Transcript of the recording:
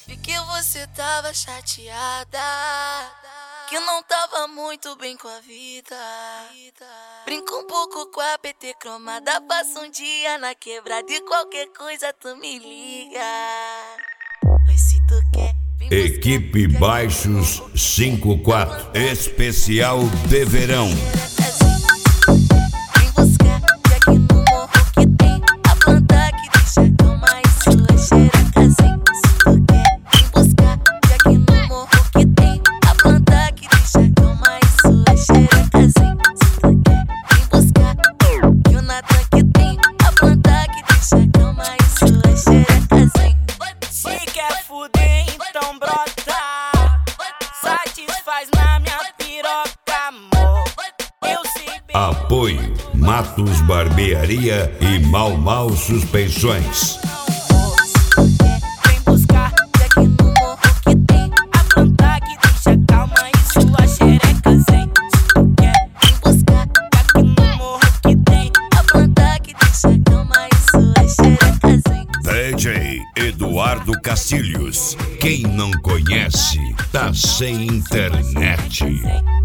Vi que você tava chateada, que não tava muito bem com a vida. Brinca um pouco com a PT cromada, passa um dia na quebrada e qualquer coisa tu me liga. Oi, se tu quer, vem buscar, Equipe Baixos 54, especial de verão. Vem buscar, que aqui no morro que tem a planta que deixa a calma e sua xerecazinha. Se tu quer, vem buscar, que aqui no morro que tem a planta que deixa a calma e sua xerecazinha. Se tu quer, vem buscar, que o Natan que tem a planta que deixa a calma e sua xerecazinha. Se quer fuder, então brota, satisfaz na minha piroca, amor. Eu sei bem. Apoio Matos Barbearia e Mal Mal Suspensões. Vem buscar, Que aqui no morro que tem a planta que deixa calma e sua xereca zen. Se tu quer, vem buscar, aqui no morro que tem a planta que deixa a calma e sua xerecazinha. DJ Eduardo Castilhos. Quem não conhece, tá sem internet.